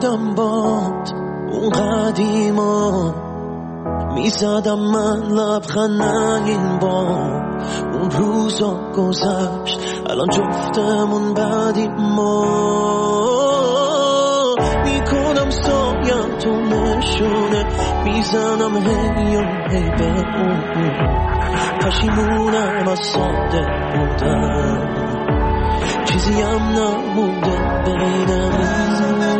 بودم باد اون قدیما، میزدم من لبخند این بار. اون روزا گذشت الان جفتمون بعدی ما. میکنم سایم تو نشونه، میزنم هی و هی به اون. پشیمونم از ساده بودم، چیزی هم نمونده بینم.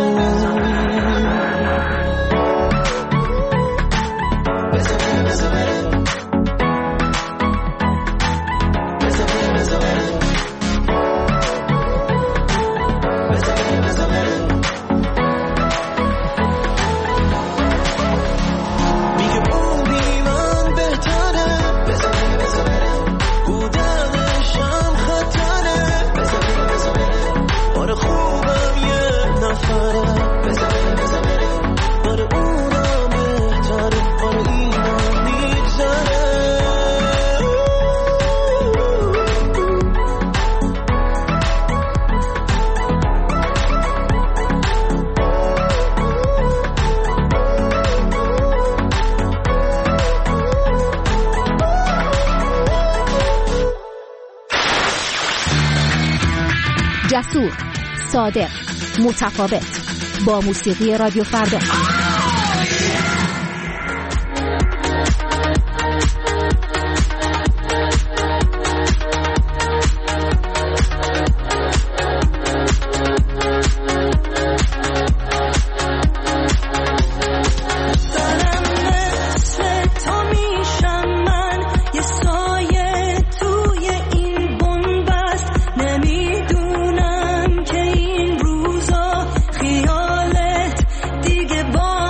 جسور، صادق، متفاوت، با موسیقی رادیو فردا. دیگه با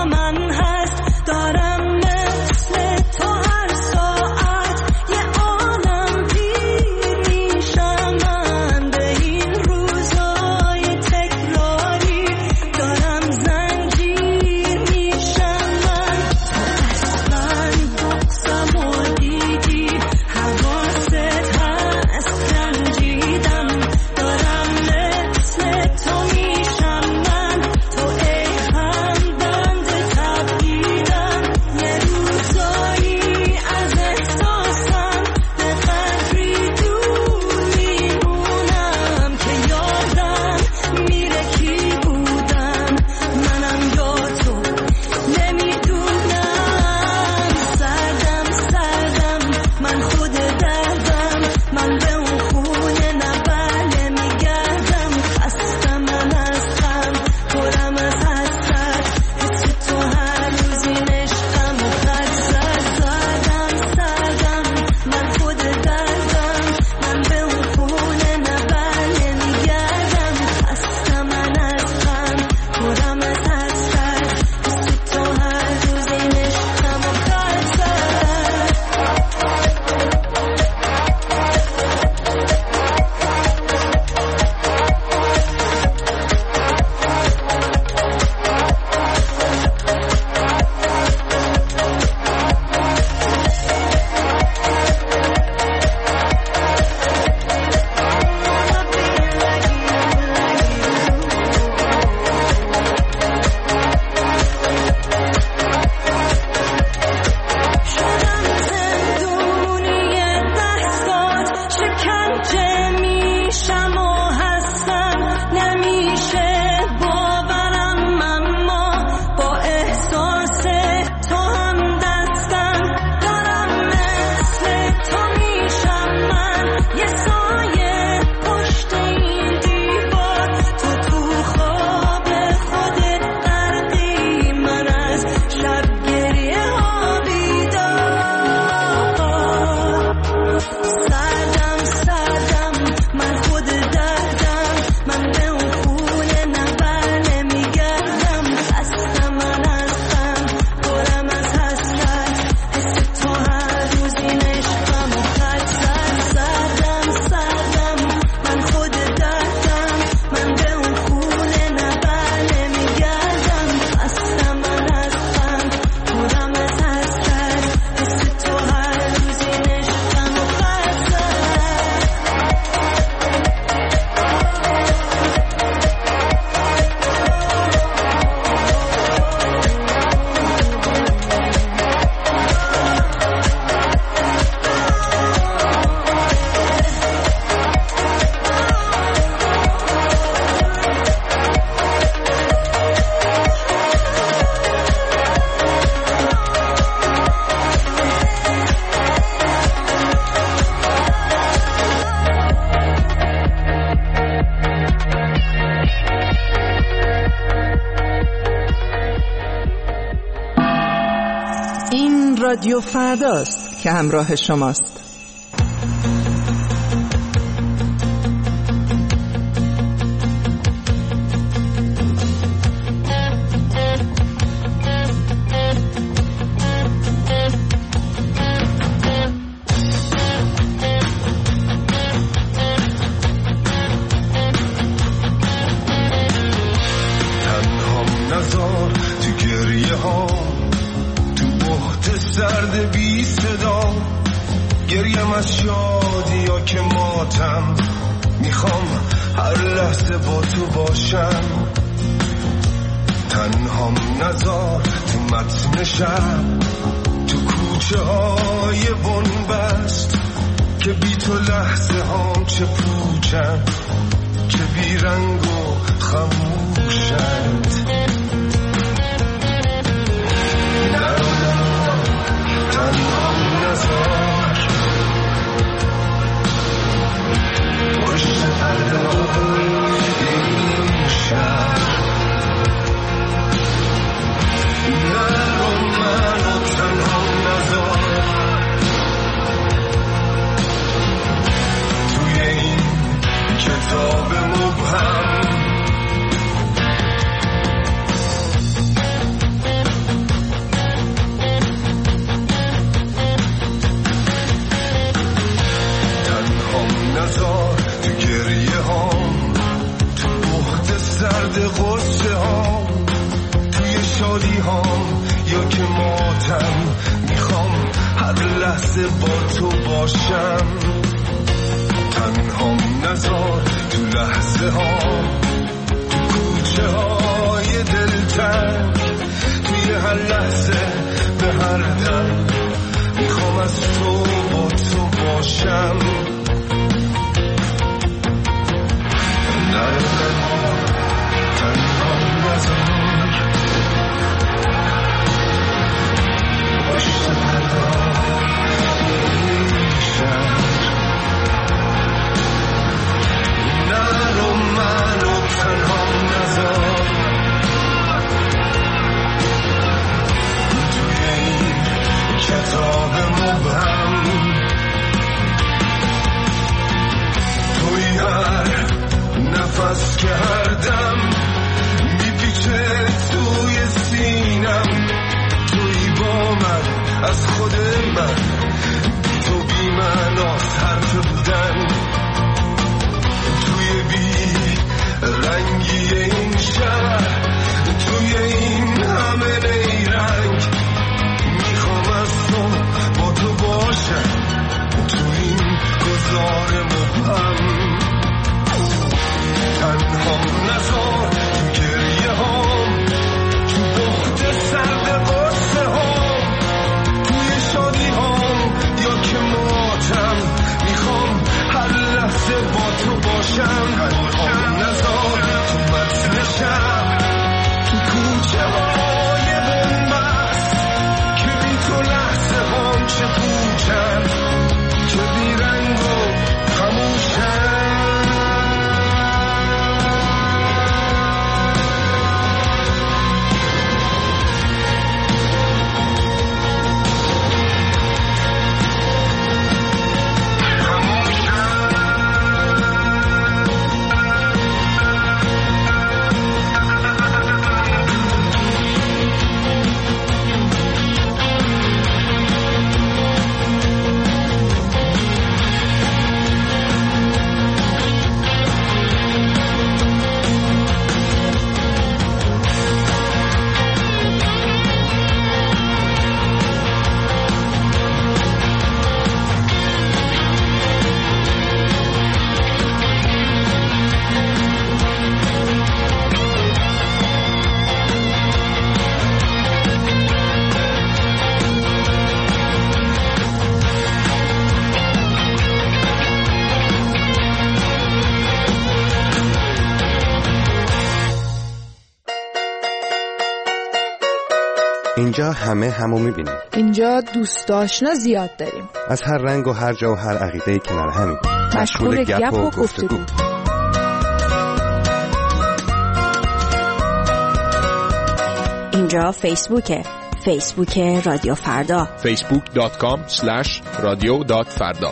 رادیو فرداست که همراه شماست. تو کوچه های بنبست که بی تو لحظه هام چه پوچن، چه بی رنگ و خموشند. تنهام نذار پشت پرده‌های این شهر. منو تنها نذار توی این کتاب مبهم. تنهام نذار تو گریه هام، تو بحت سرد غصه هام، توی شادی هام یا که ماتم. میخوام هر لحظه با تو باشم. تنهام نذار تو لحظه ها، تو کوچه های دلتنگ، توی هر لحظه به هر دم. میخوام از تو با تو باشم. تنهام نذار کتاب مبهم. توی هر نفس که هر دم میپیچه توی سینم. توی با من از خود من، تو بی معناست حرف بودن. توی بی رنگی این شهر، توی این همه نیرنگ، میخوام از تو با تو باشم. تو این گذار مبهم. تنهام نذار تو گریه هام، تو بخت سرد غصه هام، توی شادی هام یا که ماتم. میخوام هر لحظه با تو باشم. تنهام نذار تو متن شب، تو کوچه های بنبست که بی تو لحظه هام چه پوچن، چه بی رنگ و خموشن. اینجا همه همو میبینیم. اینجا دوست آشنا زیاد داریم، از هر رنگ و هر جا و هر عقیده‌ای کنار همیم. مشغول گپ و گفتگو. اینجا فیسبوکه، فیسبوک رادیو فردا facebook.com/radio.farda.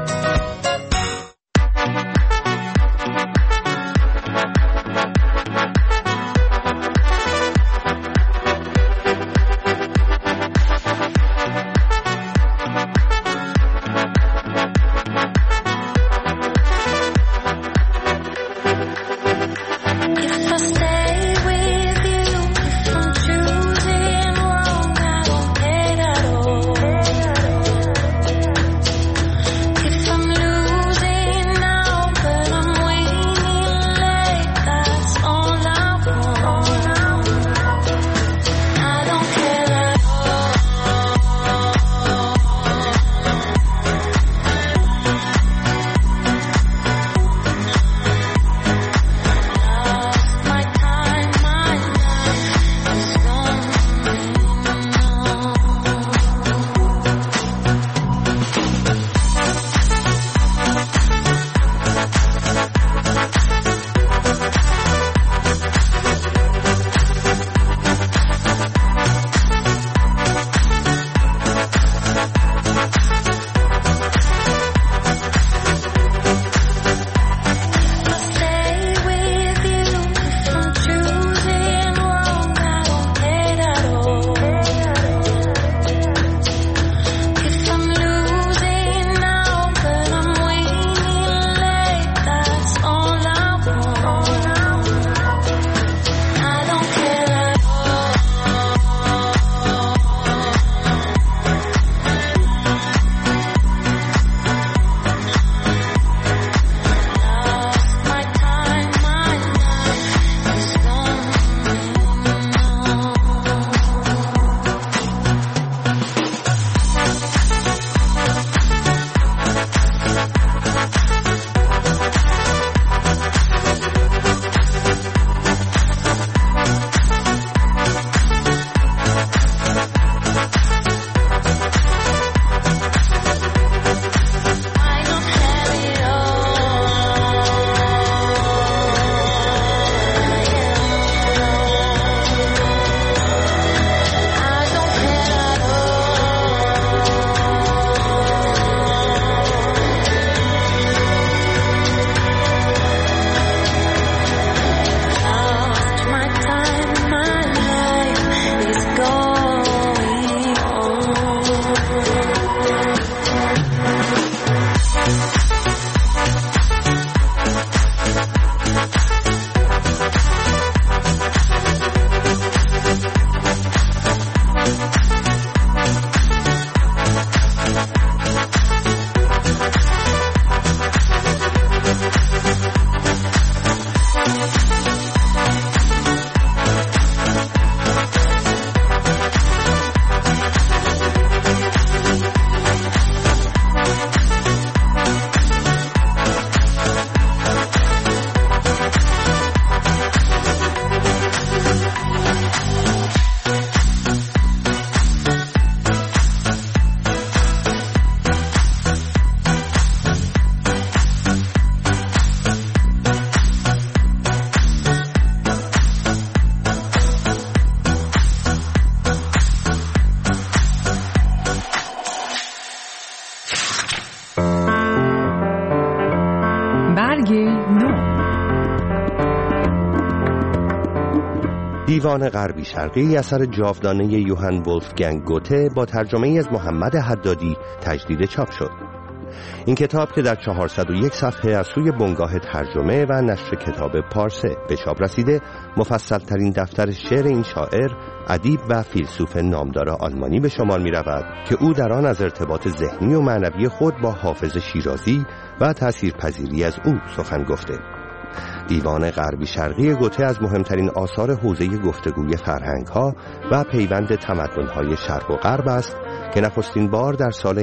دیوان غربی شرقی اثر جاودانه یوهان ولفگنگ گوته با ترجمه از محمد حدادی تجدید چاپ شد. این کتاب که در 401 صفحه از سوی بنگاه ترجمه و نشر کتاب پارسه به چاپ رسیده، مفصل ترین دفتر شعر این شاعر، ادیب و فیلسوف نامدار آلمانی به شمار می رود که او در آن از ارتباط ذهنی و معنوی خود با حافظ شیرازی و تأثیرپذیری از او سخن گفته. دیوان غربی شرقی گوته از مهمترین آثار حوزه گفتگوی فرهنگ‌ها و پیوند تمدن‌های شرق و غرب است که نخستین بار در سال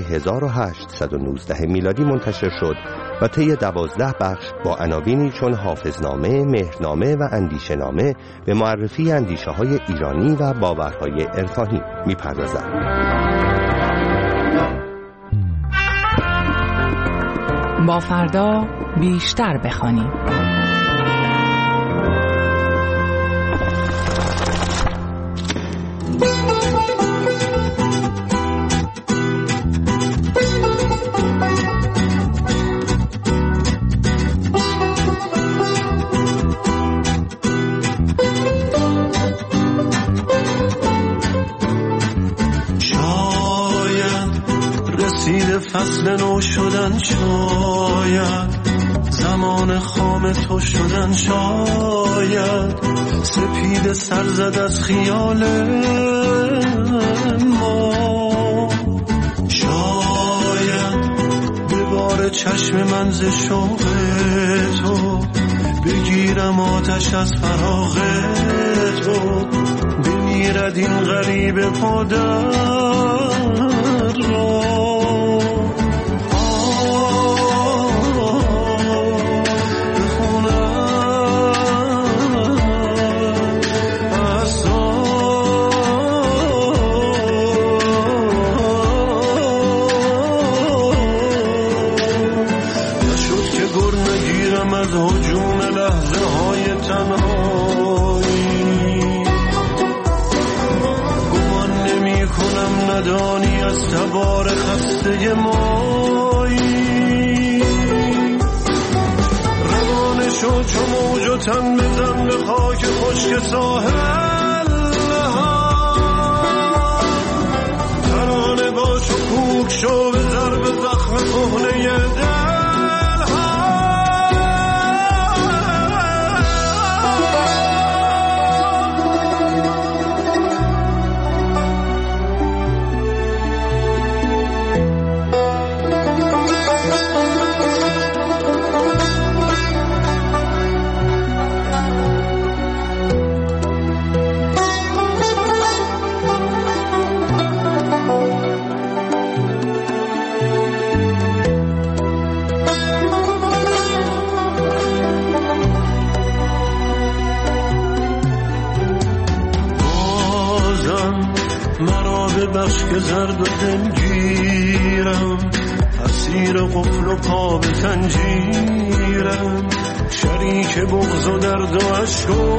1819 میلادی منتشر شد و طی 12 بخش با عناوینی چون حافظنامه، مهرنامه و اندیشه‌نامه به معرفی اندیشه‌های ایرانی و باورهای عرفانی می‌پردازد. با فردا بیشتر بخوانیم. فصل نو شدن شاید، زمان خام تو شدن شاید، سپید سر زد از خیال ما، شاید به بار چشم من ز شوق تو بگیرم آتش از فراق تو، بمیرد این غریب پادر را. ندانی از تبار خسته مایی، روانه شو چو موج و تن بزن به خاک خشک ساحل، ترانه باش و کوک شو به ضرب زخم کهنه دل. بخش که زرد و دلگیرم، اسیر قفل و پا به زنجیرم، شریک بغض و درد و عشق و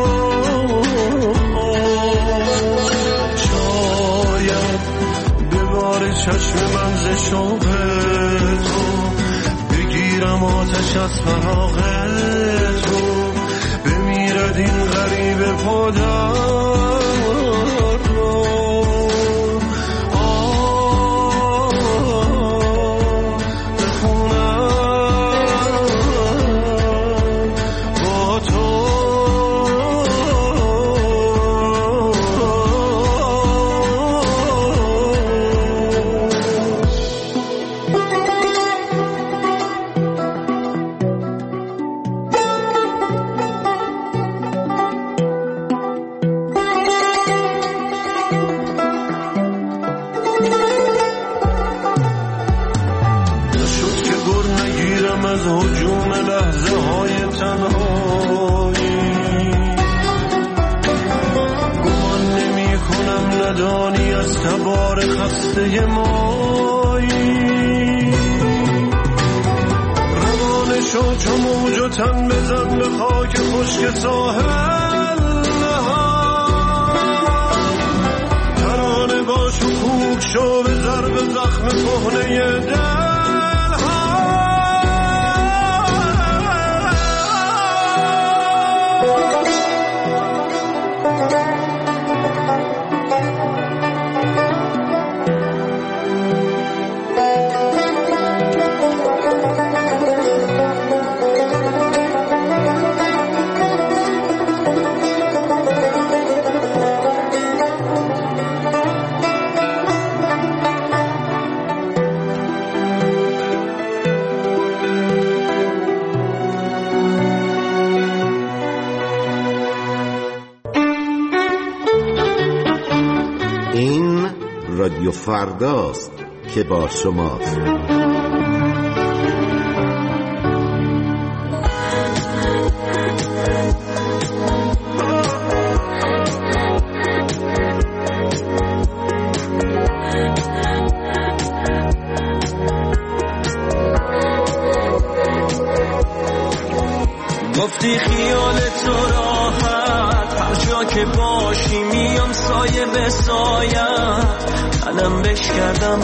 شاید به بار چشم من ز شوق تو بگیرم آتش از فراق تو، بمیرد این غریب پادر. خسته مایی، روانه شو چو موج و تن بزن به خاک خشک ساحل، ترانه باش و کوک شو به ضرب زخم کهنه دل. رادیو فرداست که با شماست. گفتی خیال تو راحت، هر جا که باشی میام سایه به سایت، منم بش کردم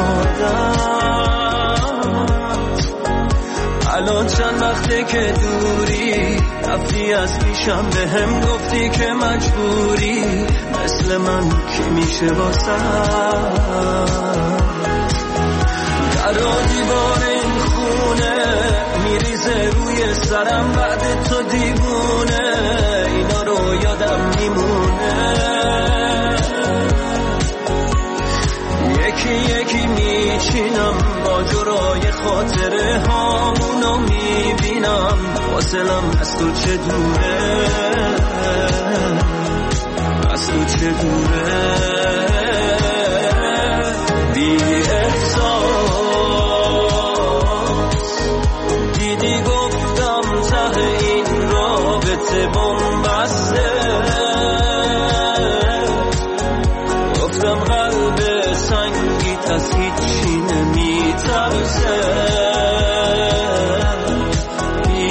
عادت. الان چند وقته که دوری، رفتی از پیشم به هم گفتی که مجبوری، مثل من که میشه واسه در و دیوار این خونه میریزه روی سرم بعد تو دیوونه، اینا رو یادم میمونه. یکی یکی میچینم با جرای خاطره هامونو میبینم، واصلم از تو چه دوره، از تو چه دوره. بی احساس دیدی گفتم ته این رابطه بنبسته، گفتم قلب سنگیت از هیچی نمیترسه. بی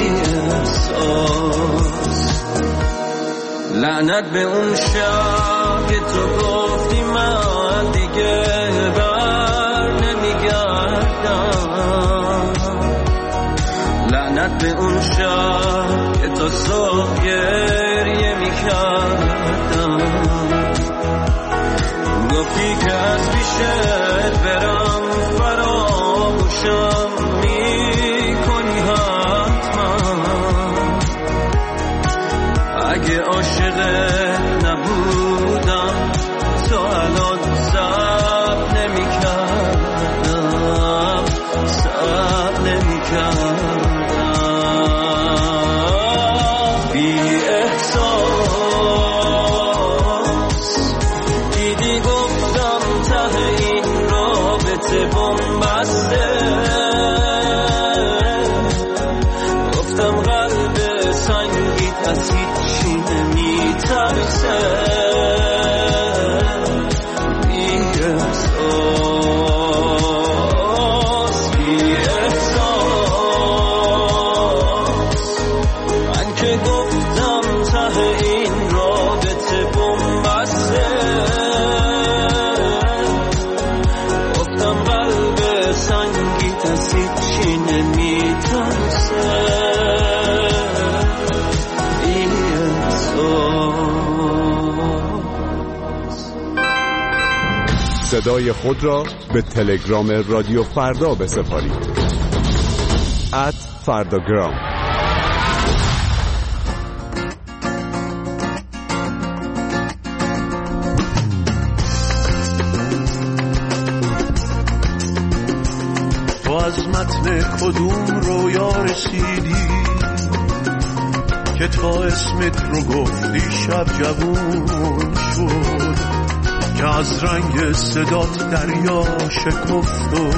احساس لعنت به اون شب که تو گفتی من دیگه بر نمیگردم، لعنت به اون شب که تو صبح گریه میکردم، گفتی که از پیشت برم فراموشم میکنی حتما، اگه عاشقت نبودم تو الان صبر نمیکردم، صبر نمیکردم. بی احساس دیدی گفتم ته این رابطه بنبسته، گفتم قلب سنگیت از هیچی نمیترسه. بی احساس، بی احساس، من که گفتم ته این رابطه بنبسته، گفتم قلب سنگیت از هیچی نمیترسه. صدای خود را به تلگرام رادیو فردا بسپارید. @فرداگرام. تو از متن کدوم رویا رسیدی که تا اسمت رو گفتی شب جوون شد، که از رنگ صدات دریا شکفت و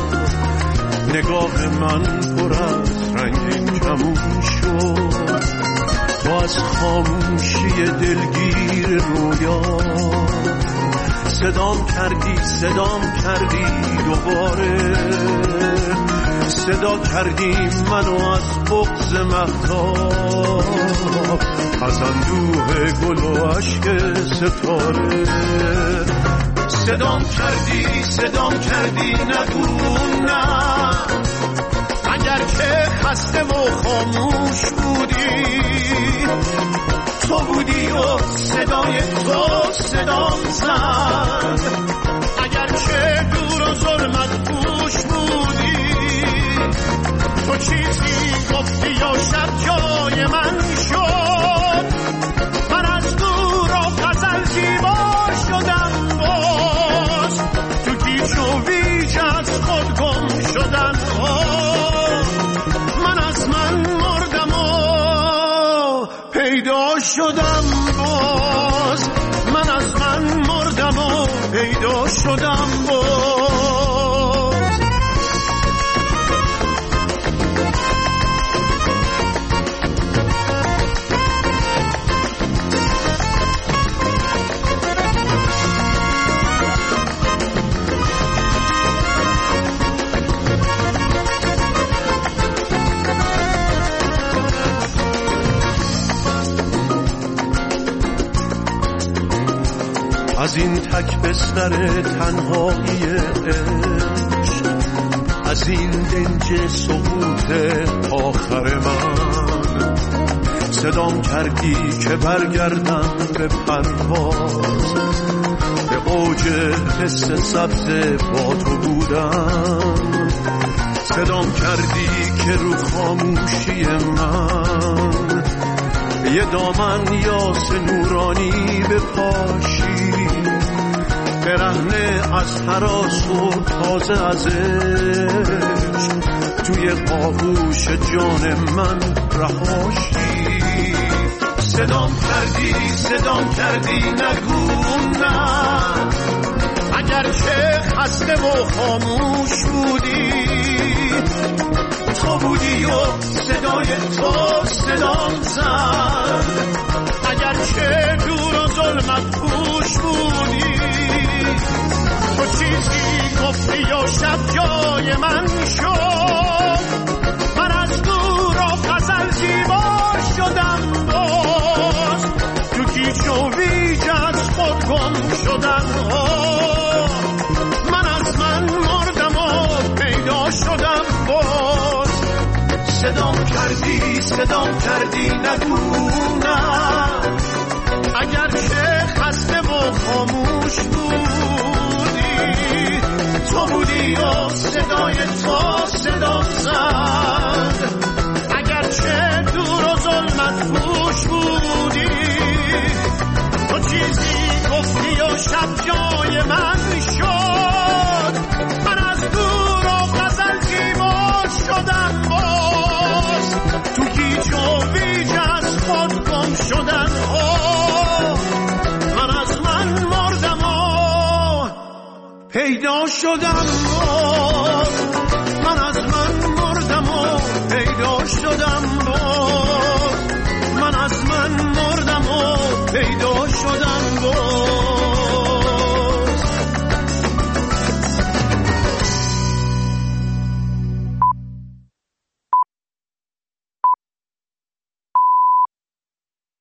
نگاه من پر از رنگین کمون شد. تو از خاموشی دلگیر رویا صدام کردی دوباره، صدا کردی منو از بغض مهتاب، از اندوه گل و عشق ستاره. صدام کردی نگو نه، اگر که خسته و خاموش بودی، تو بودی و صدای تو صدام زد، اگر که دور و ظلمت پوش بودی، تو چیزی گفتی یا شب جای من شد، من از دور و غزل زیبا شدم، باز تو گیج و ویج از خود گم شدم، من از من مردم و پیدا شدم، باز من از من مردم و پیدا شدم باز. از این تک بستر تنهایی عشق، از این دنج سقوط آخر من، صدام کردی که برگردم به پرواز، به اوج حس سبز با تو بودم، صدام کردی که رو خاموشی من یه دامن یاس نورانی بپاشی، برهنه از هراس و تازه از عشق توی آغوش جان من رهاشی. صدام کردی نگو نه، اگرچه خسته و خاموش بودی، تو بودی و صدای تو صدام زد، اگرچه دور و ظلمت پوش بودی، تو چیزی گفتی و شب جای من شد، من از دور و غزل زیبا شدم، باز تو گیج و ویج از خود گم شدم، من از من مردم و پیدا شدم باز. صدام کردی نگو نه، اگرچه خسته و خاموش بودی، تو بودی و صدای تو صدام زد، اگرچه دور و ظلمت پوش بودی، تو چیزی گفتی و شب جای من شد، من از دور و غزل زیبا شدم باز، تو گیج و ویج از خود گم شدن، من از من مردم و پیدا شدم باز، من از من مردم و پیدا شدم باز، من از من مردم و پیدا شدم.